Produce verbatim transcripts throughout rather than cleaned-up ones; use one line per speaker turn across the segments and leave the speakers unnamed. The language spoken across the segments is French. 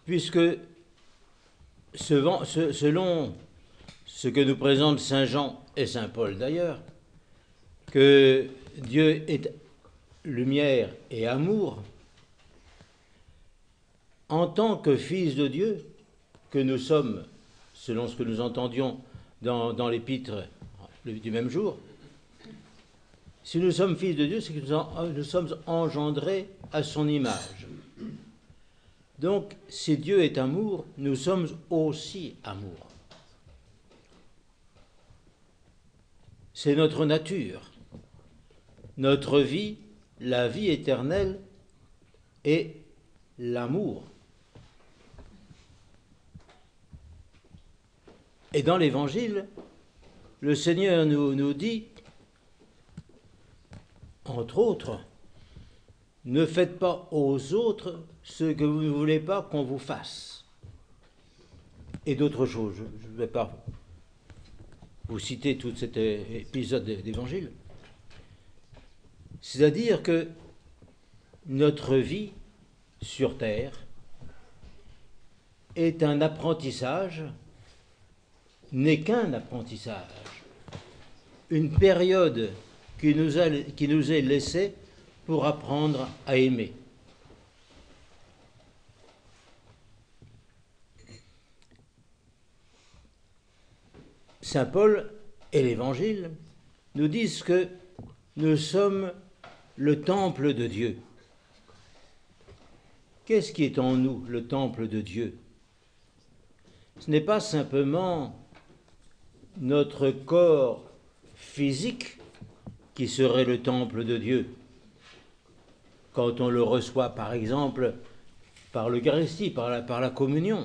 puisque selon ce que nous présentent saint Jean et saint Paul d'ailleurs, que Dieu est lumière et amour, en tant que fils de Dieu, que nous sommes, selon ce que nous entendions dans, dans l'épître du même jour, si nous sommes fils de Dieu, c'est que nous, en, nous sommes engendrés à son image. Donc, si Dieu est amour, nous sommes aussi amour. C'est notre nature. Notre vie, la vie éternelle, est l'amour. Et dans l'Évangile, le Seigneur nous, nous dit, entre autres, ne faites pas aux autres ce que vous ne voulez pas qu'on vous fasse. Et d'autres choses. Je ne vais pas vous citer tout cet épisode d'Évangile. C'est-à-dire que notre vie sur terre est un apprentissage, n'est qu'un apprentissage, une période qui nous, a, qui nous est laissée pour apprendre à aimer. Saint Paul et l'Évangile nous disent que nous sommes le temple de Dieu. Qu'est-ce qui est en nous, le temple de Dieu? Ce n'est pas simplement notre corps physique qui serait le temple de Dieu, quand on le reçoit, par exemple, par l'Eucharistie, par la, par la communion.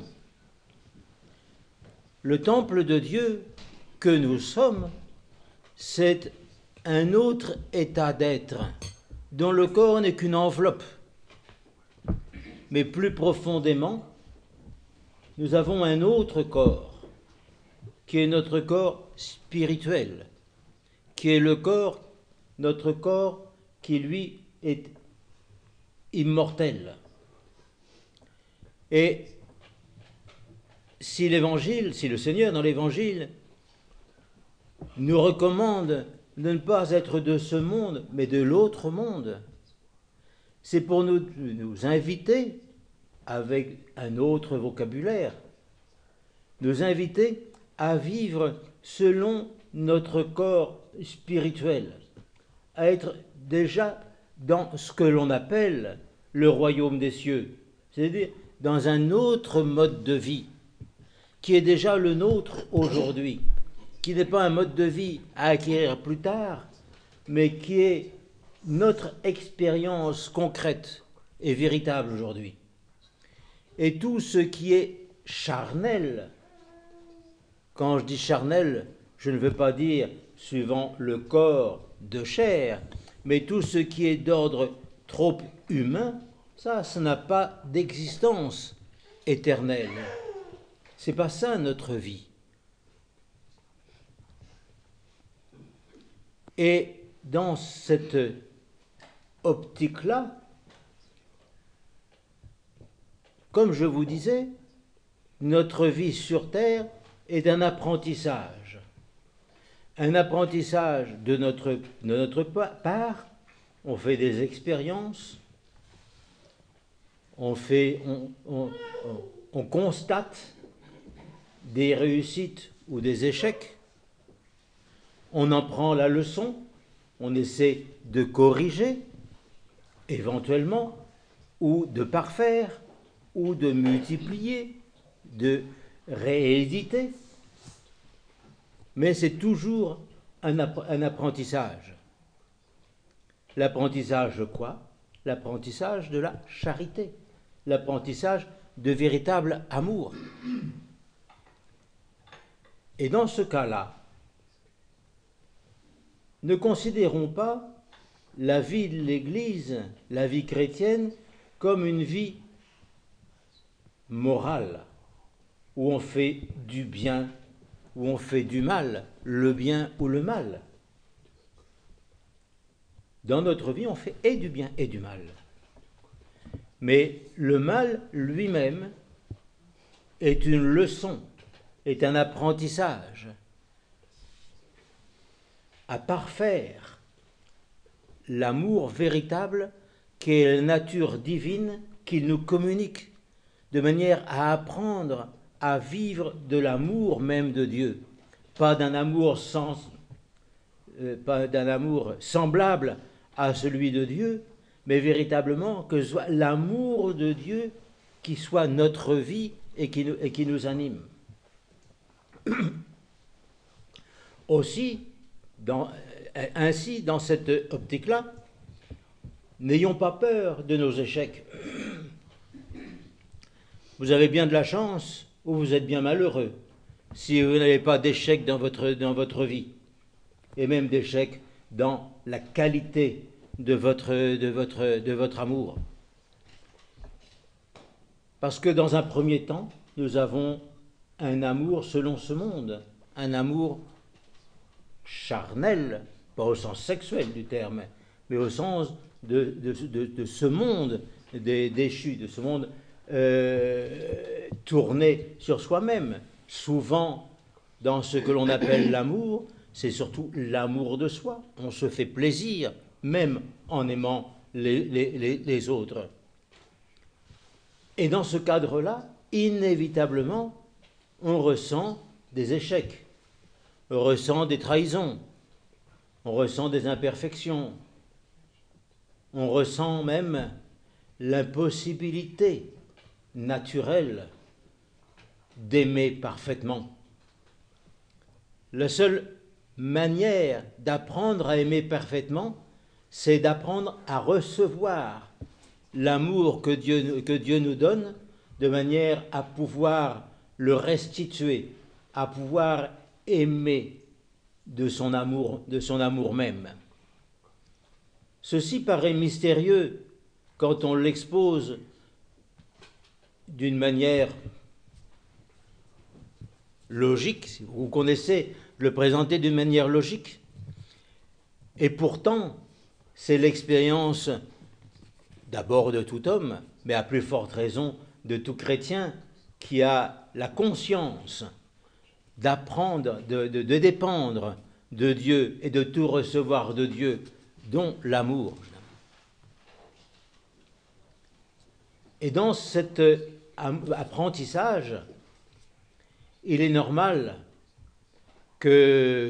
Le temple de Dieu que nous sommes, c'est un autre état d'être, dont le corps n'est qu'une enveloppe. Mais plus profondément, nous avons un autre corps, qui est notre corps spirituel, qui est le corps, notre corps qui, lui, est immortel. Et si l'Évangile, si le Seigneur dans l'Évangile nous recommande de ne pas être de ce monde, mais de l'autre monde, c'est pour nous, nous inviter, avec un autre vocabulaire, nous inviter à vivre selon notre corps spirituel, à être déjà dans ce que l'on appelle le royaume des cieux, c'est-à-dire dans un autre mode de vie, qui est déjà le nôtre aujourd'hui, qui n'est pas un mode de vie à acquérir plus tard, mais qui est notre expérience concrète et véritable aujourd'hui. Et tout ce qui est charnel, quand je dis charnel, je ne veux pas dire suivant le corps de chair, mais tout ce qui est d'ordre trop humain, ça, ça n'a pas d'existence éternelle. C'est pas ça notre vie. Et dans cette optique-là, comme je vous disais, notre vie sur terre est un apprentissage. Un apprentissage de notre, de notre part. On fait des expériences, on, fait, on, on, on, on constate des réussites ou des échecs, on en prend la leçon, on essaie de corriger, éventuellement, ou de parfaire, ou de multiplier, de rééditer. Mais c'est toujours un, app- un apprentissage. L'apprentissage de quoi? L'apprentissage de la charité, l'apprentissage de véritable amour. Et dans ce cas-là, ne considérons pas la vie de l'Église, la vie chrétienne, comme une vie morale, où on fait du bien, où on fait du mal, le bien ou le mal. Dans notre vie, on fait et du bien et du mal. Mais le mal lui-même est une leçon, est un apprentissage à parfaire l'amour véritable qui est la nature divine qu'il nous communique, de manière à apprendre à vivre de l'amour même de Dieu, pas d'un amour sans, euh, pas d'un amour semblable à celui de Dieu, mais véritablement que ce soit l'amour de Dieu qui soit notre vie et qui nous, et qui nous anime. Aussi, dans, ainsi, dans cette optique-là, n'ayons pas peur de nos échecs. Vous avez bien de la chance ou vous êtes bien malheureux si vous n'avez pas d'échecs dans votre, dans votre vie, et même d'échecs dans la qualité de votre, de votre, de votre amour. Parce que dans un premier temps, nous avons un amour selon ce monde, un amour charnel, pas au sens sexuel du terme, mais au sens de, de, de, de ce monde des déchus, de ce monde euh, tourné sur soi-même. Souvent, dans ce que l'on appelle l'amour, c'est surtout l'amour de soi. On se fait plaisir, même en aimant les, les, les, les autres. Et dans ce cadre-là, inévitablement, on ressent des échecs, on ressent des trahisons, on ressent des imperfections, on ressent même l'impossibilité naturelle d'aimer parfaitement. La seule manière d'apprendre à aimer parfaitement, c'est d'apprendre à recevoir l'amour que Dieu, que Dieu nous donne, de manière à pouvoir le restituer, à pouvoir aimer de son amour, de son amour même. Ceci paraît mystérieux quand on l'expose d'une manière logique, ou qu'on essaie de le présenter d'une manière logique. Et pourtant, c'est l'expérience d'abord de tout homme, mais à plus forte raison de tout chrétien qui a la conscience d'apprendre, de, de, de dépendre de Dieu et de tout recevoir de Dieu, dont l'amour. Et dans cet apprentissage, il est normal que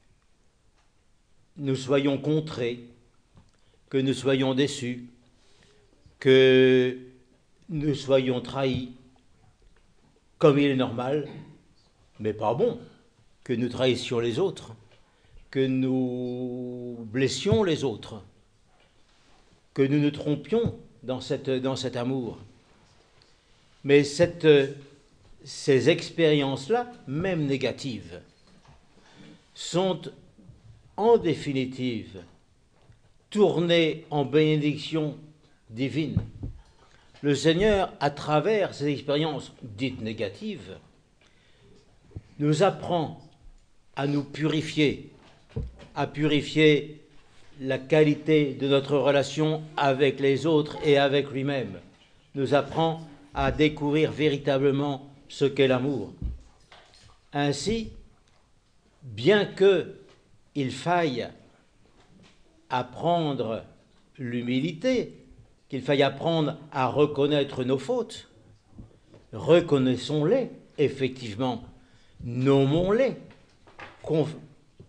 nous soyons contrés, que nous soyons déçus, que nous soyons trahis, comme il est normal, mais pas bon, que nous trahissions les autres, que nous blessions les autres, que nous nous trompions dans, cette, dans cet amour. Mais cette, ces expériences-là, même négatives, sont en définitive tournées en bénédiction divine. Le Seigneur, à travers ces expériences dites négatives, nous apprend à nous purifier, à purifier la qualité de notre relation avec les autres et avec lui-même, nous apprend à découvrir véritablement ce qu'est l'amour. Ainsi, bien qu'il faille apprendre l'humilité, qu'il faille apprendre à reconnaître nos fautes, reconnaissons-les effectivement, nommons-les, conf-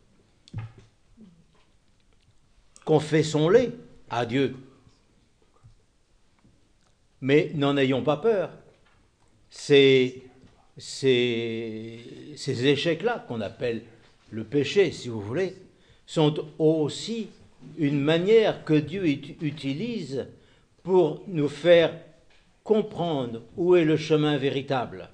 confessons-les à Dieu. Mais n'en ayons pas peur. Ces, ces, ces échecs-là, qu'on appelle le péché, si vous voulez, sont aussi une manière que Dieu utilise pour nous faire comprendre où est le chemin véritable.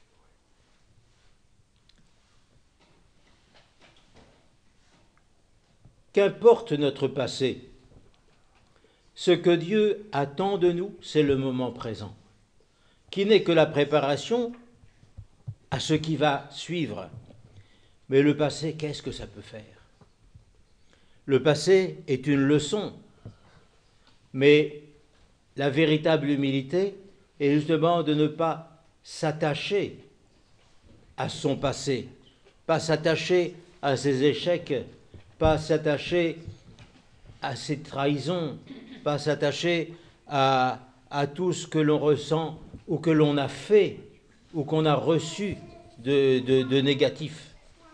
Qu'importe notre passé, ce que Dieu attend de nous, c'est le moment présent, qui n'est que la préparation à ce qui va suivre. Mais le passé, qu'est-ce que ça peut faire? Le passé est une leçon, mais la véritable humilité est justement de ne pas s'attacher à son passé, pas s'attacher à ses échecs, pas s'attacher à ses trahisons, pas s'attacher à, à tout ce que l'on ressent ou que l'on a fait ou qu'on a reçu de, de, de négatif.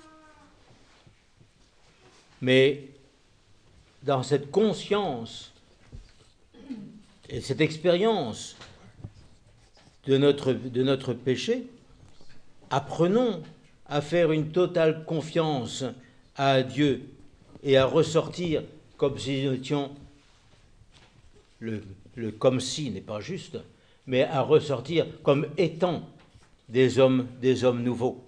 Mais dans cette conscience et cette expérience de notre, de notre péché, apprenons à faire une totale confiance à Dieu et à ressortir comme si nous étions, le, le comme si n'est pas juste, mais à ressortir comme étant des hommes, des hommes nouveaux.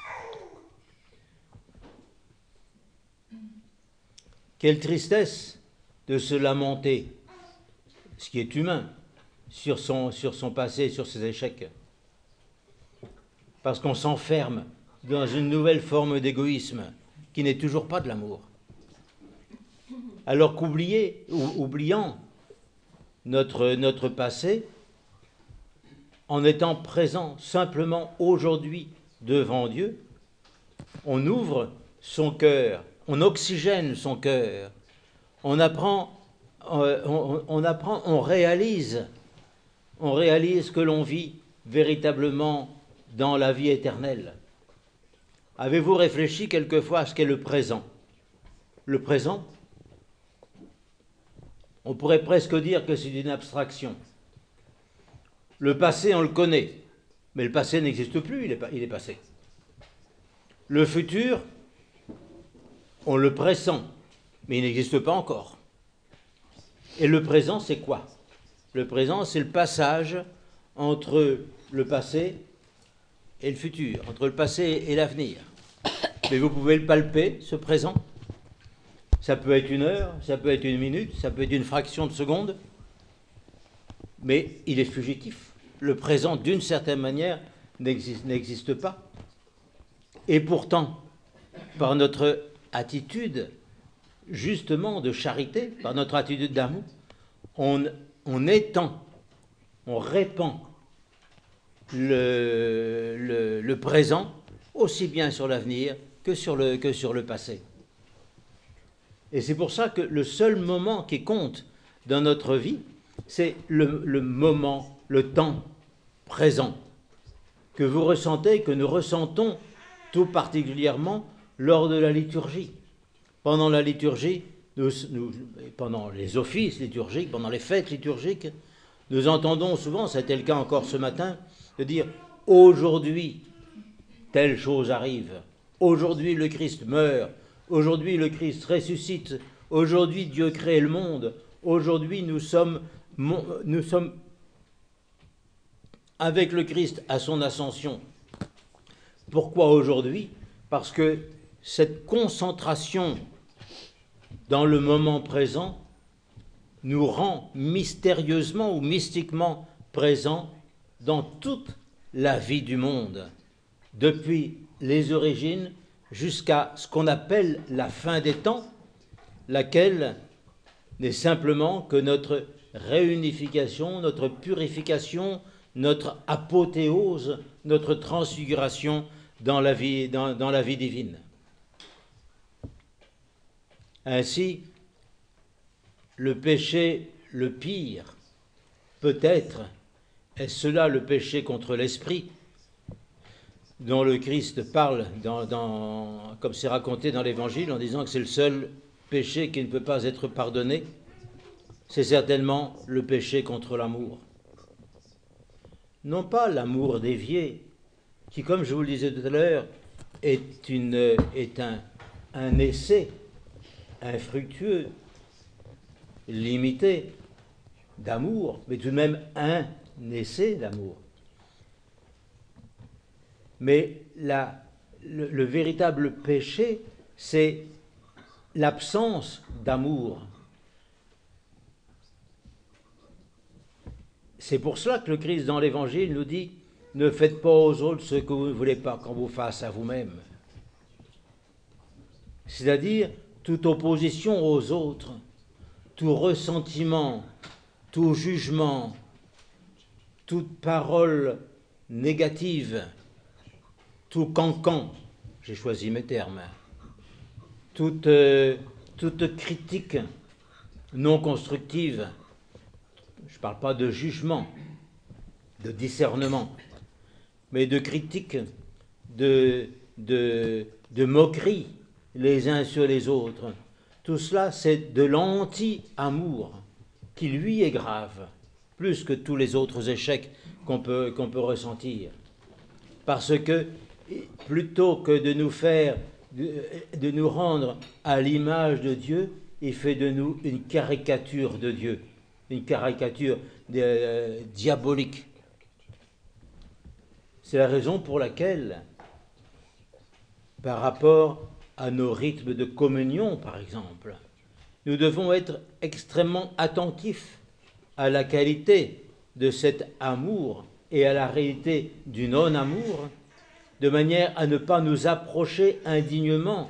Quelle tristesse de se lamenter, ce qui est humain, sur son, sur son passé, sur ses échecs. Parce qu'on s'enferme dans une nouvelle forme d'égoïsme qui n'est toujours pas de l'amour. Alors qu'oublier, ou, oubliant notre, notre passé, en étant présent simplement aujourd'hui devant Dieu, on ouvre son cœur, on oxygène son cœur, on apprend, on, on apprend, on réalise, on réalise que l'on vit véritablement dans la vie éternelle. Avez-vous réfléchi quelquefois à ce qu'est le présent? Le présent, on pourrait presque dire que c'est une abstraction. Le passé, on le connaît, mais le passé n'existe plus, il est, il est passé. Le futur, on le pressent, mais il n'existe pas encore. Et le présent, c'est quoi? Le présent, c'est le passage entre le passé et le futur, entre le passé et l'avenir. Mais vous pouvez le palper, ce présent. Ça peut être une heure, ça peut être une minute, ça peut être une fraction de seconde, mais il est fugitif. Le présent, d'une certaine manière, n'existe, n'existe pas. Et pourtant, par notre attitude, justement, de charité, par notre attitude d'amour, on, on étend, on répand le, le, le présent, aussi bien sur l'avenir que sur le, que sur le passé. Et c'est pour ça que le seul moment qui compte dans notre vie, c'est le, le moment, le temps présent, que vous ressentez, que nous ressentons tout particulièrement lors de la liturgie. Pendant la liturgie, nous, nous, pendant les offices liturgiques, pendant les fêtes liturgiques, nous entendons souvent, c'était le cas encore ce matin, de dire « aujourd'hui, telle chose arrive, aujourd'hui le Christ meurt, aujourd'hui le Christ ressuscite, aujourd'hui Dieu crée le monde, aujourd'hui nous sommes, nous sommes avec le Christ à son ascension. » Pourquoi aujourd'hui? Parce que cette concentration dans le moment présent nous rend mystérieusement ou mystiquement présents dans toute la vie du monde, depuis les origines jusqu'à ce qu'on appelle la fin des temps, laquelle n'est simplement que notre réunification, notre purification, notre apothéose, notre transfiguration dans la vie, dans, dans la vie divine. Ainsi, le péché le pire, peut-être, est cela le péché contre l'esprit, dont le Christ parle, dans, dans, comme c'est raconté dans l'Évangile, en disant que c'est le seul péché qui ne peut pas être pardonné. C'est certainement le péché contre l'amour. Non pas l'amour dévié, qui, comme je vous le disais tout à l'heure, est, une, est un, un essai infructueux, limité d'amour, mais tout de même un essai d'amour. Mais la, le, le véritable péché, c'est l'absence d'amour. C'est pour cela que le Christ dans l'Évangile nous dit « Ne faites pas aux autres ce que vous ne voulez pas qu'on vous fasse à vous-même ». C'est-à-dire toute opposition aux autres, tout ressentiment, tout jugement, toute parole négative, tout cancan, j'ai choisi mes termes, toute, euh, toute critique non constructive, je ne parle pas de jugement, de discernement, mais de critique, de, de, de moquerie les uns sur les autres. Tout cela, c'est de l'anti-amour qui, lui, est grave, plus que tous les autres échecs qu'on peut, qu'on peut ressentir. Parce que, plutôt que de nous faire, de, de nous rendre à l'image de Dieu, il fait de nous une caricature de Dieu, une caricature euh, diabolique. C'est la raison pour laquelle, par rapport à nos rythmes de communion, par exemple, nous devons être extrêmement attentifs à la qualité de cet amour et à la réalité du non-amour, de manière à ne pas nous approcher indignement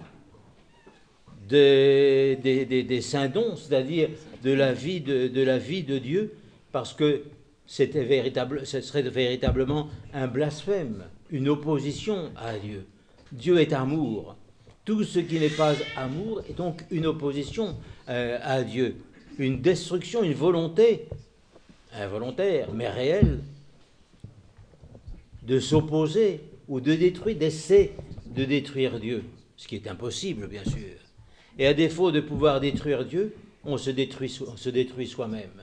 des, des, des, des saints dons, c'est-à-dire de la vie de, de la vie de Dieu, parce que c'était véritable, ce serait véritablement un blasphème, une opposition à Dieu. Dieu est amour. Tout ce qui n'est pas amour est donc une opposition euh, à Dieu, une destruction, une volonté involontaire, mais réelle, de s'opposer ou de détruire, d'essayer de détruire Dieu, ce qui est impossible, bien sûr. Et à défaut de pouvoir détruire Dieu, on se détruit, on se détruit soi-même.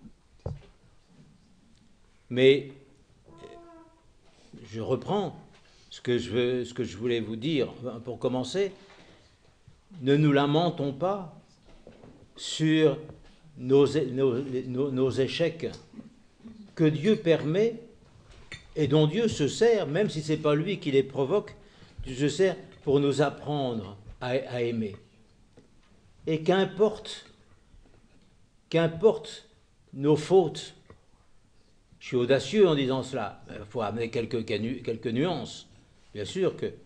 Mais je reprends ce que je, veux, ce que je voulais vous dire pour commencer. Ne nous lamentons pas sur nos, nos, nos, nos échecs que Dieu permet et dont Dieu se sert, même si ce n'est pas lui qui les provoque, Dieu se sert pour nous apprendre à, à aimer. Et qu'importe, qu'importe nos fautes, je suis audacieux en disant cela, il faut amener quelques, quelques nuances. Bien sûr que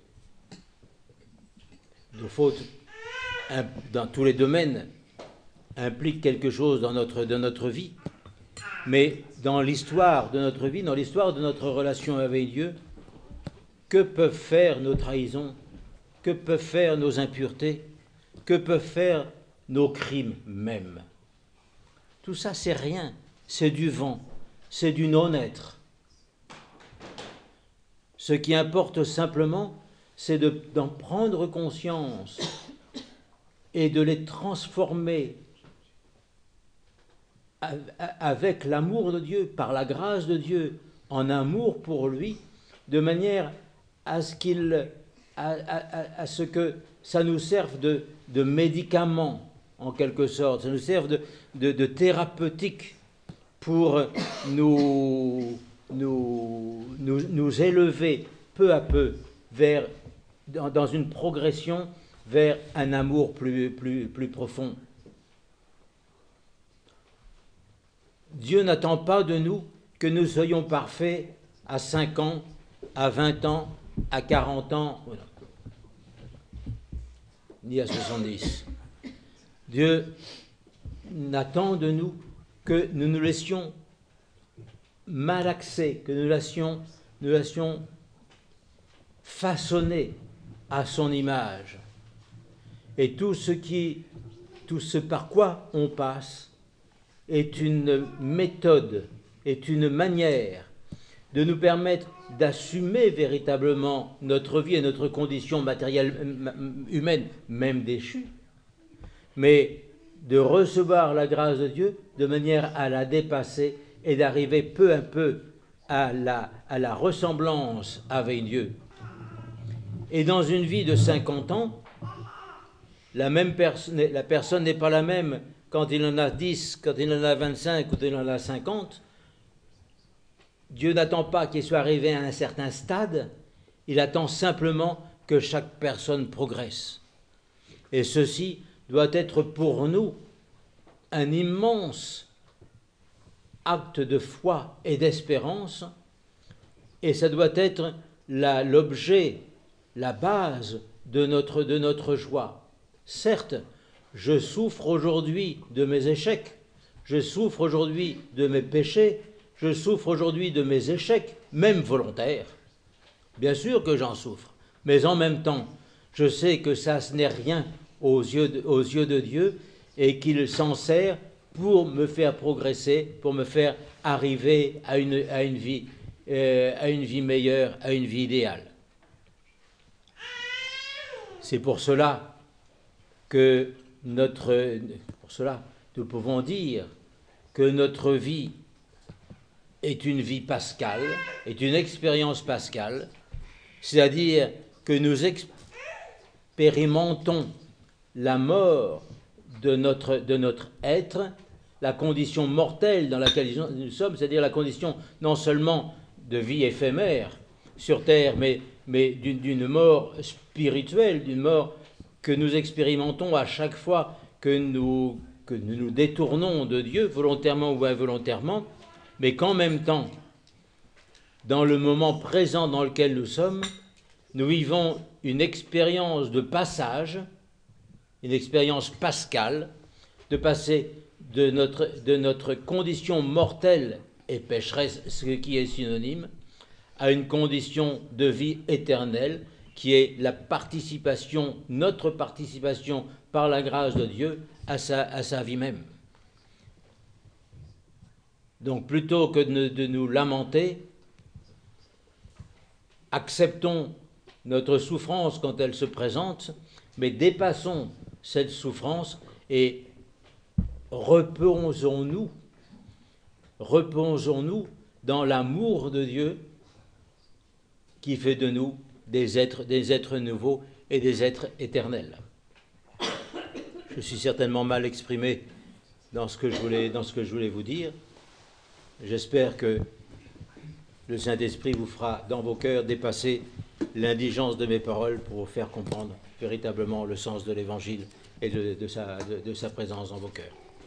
nos fautes, dans tous les domaines, impliquent quelque chose dans notre, dans notre vie. Mais dans l'histoire de notre vie, dans l'histoire de notre relation avec Dieu, que peuvent faire nos trahisons? Que peuvent faire nos impuretés? Que peuvent faire nos crimes même? Tout ça, c'est rien. C'est du vent. C'est du non-être. Ce qui importe simplement, c'est de, d'en prendre conscience et de les transformer avec l'amour de Dieu, par la grâce de Dieu, en amour pour lui, de manière à ce qu'il, à, à, à ce que ça nous serve de, de médicament, en quelque sorte, ça nous serve de, de, de thérapeutique pour nous, nous, nous, nous élever peu à peu vers, dans, dans une progression vers un amour plus, plus, plus profond. Dieu n'attend pas de nous que nous soyons parfaits à cinq ans, à vingt ans, à quarante ans, voilà. Ni à soixante-dix. Dieu n'attend de nous que nous nous laissions malaxer, que nous laissions, nous laissions façonner à son image. Et tout ce qui, tout ce par quoi on passe, est une méthode, est une manière de nous permettre d'assumer véritablement notre vie et notre condition matérielle humaine, même déchue, mais de recevoir la grâce de Dieu de manière à la dépasser et d'arriver peu à peu à la, à la ressemblance avec Dieu. Et dans une vie de cinquante ans, la, même pers- la personne n'est pas la même quand il en a dix, quand il en a vingt-cinq ou quand il en a cinquante. Dieu n'attend pas qu'il soit arrivé à un certain stade, il attend simplement que chaque personne progresse. Et ceci doit être pour nous un immense acte de foi et d'espérance, et ça doit être la, l'objet, la base de notre, de notre joie. Certes, je souffre aujourd'hui de mes échecs, je souffre aujourd'hui de mes péchés, je souffre aujourd'hui de mes échecs, même volontaires. Bien sûr que j'en souffre, mais en même temps, je sais que ça, ce n'est rien aux yeux de, aux yeux de Dieu et qu'il s'en sert pour me faire progresser, pour me faire arriver à une, à une vie, euh, à une vie meilleure, à une vie idéale. C'est pour cela que notre, pour cela, nous pouvons dire que notre vie est une vie pascale, est une expérience pascale, c'est-à-dire que nous expérimentons la mort de notre, de notre être, la condition mortelle dans laquelle nous sommes, c'est-à-dire la condition non seulement de vie éphémère sur terre, mais, mais d'une, d'une mort spirituelle, d'une mort que nous expérimentons à chaque fois que nous, que nous nous détournons de Dieu, volontairement ou involontairement, mais qu'en même temps, dans le moment présent dans lequel nous sommes, nous vivons une expérience de passage, une expérience pascale, de passer de notre, de notre condition mortelle et pécheresse, ce qui est synonyme, à une condition de vie éternelle, qui est la participation, notre participation par la grâce de Dieu à sa, à sa vie même. Donc plutôt que de, de nous lamenter, acceptons notre souffrance quand elle se présente, mais dépassons cette souffrance et reposons-nous, reposons-nous dans l'amour de Dieu qui fait de nous des êtres, des êtres nouveaux et des êtres éternels. Je suis certainement mal exprimé dans ce que je voulais, dans ce que je voulais vous dire. J'espère que le Saint-Esprit vous fera dans vos cœurs dépasser l'indigence de mes paroles pour vous faire comprendre véritablement le sens de l'Évangile et de, de, sa, de, de sa présence dans vos cœurs.